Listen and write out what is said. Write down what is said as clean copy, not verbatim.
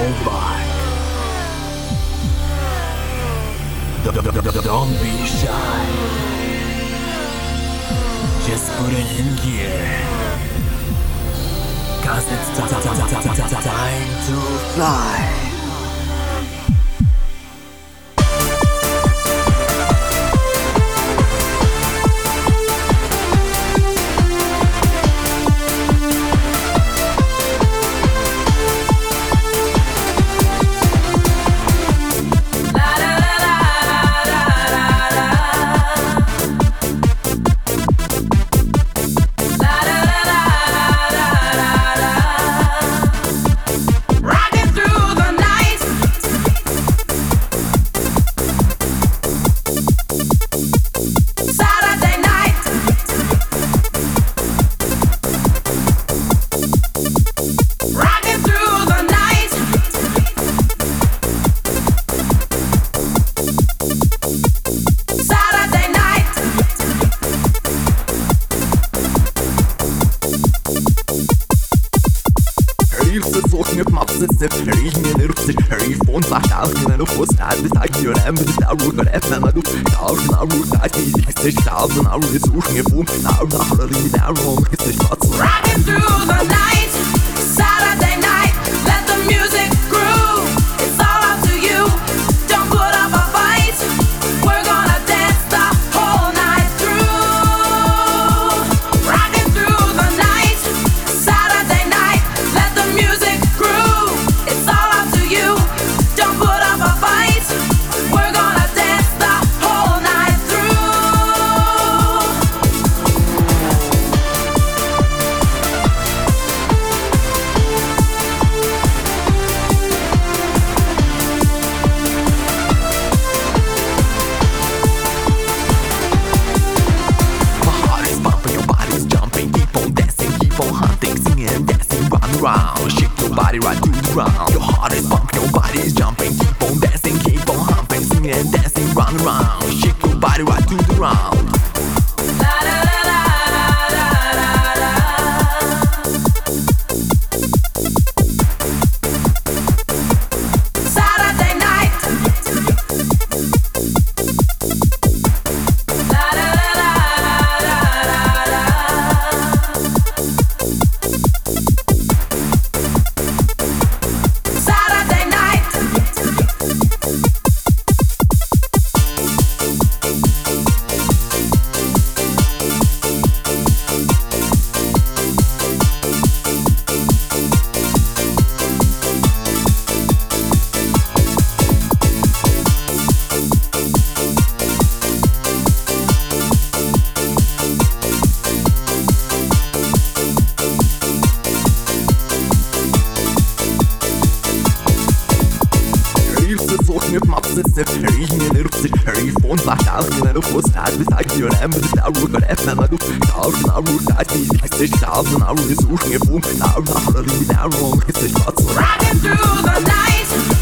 stand back. Don't be shy. Just put it in gear. 'Cause it's time to fly. Med massor ringen erupter Refon sagt auch in einer Postad bis I your name with the root of FM I do thousand hours I see 60,000 hours is suchen gefum now nach in der Raum ist der Platz Rocking through the night Saturday night let the music groove it's all up to you don't put up a fight we're gonna dance the whole night through Rocking through the night Saturday night let the music groove it's all up to you don't put up a fight we're gonna dance the whole night through My heart is pumping, your body's jumping keep on dancing, keep on hunting singing and dancing, run around shake your body right to the ground your heart is pumping, your body is jumping keep on dancing, keep on humping singing and dancing, run around shake your body right to the ground Saturday night Saturday night Med massor ringen erupter Refon sagt auch in einer Postad bis I your name with the root of FM I do thousand hours I see 60,000 hours is suchen gefum now nach in der Raum ist der Platz Rocking through the night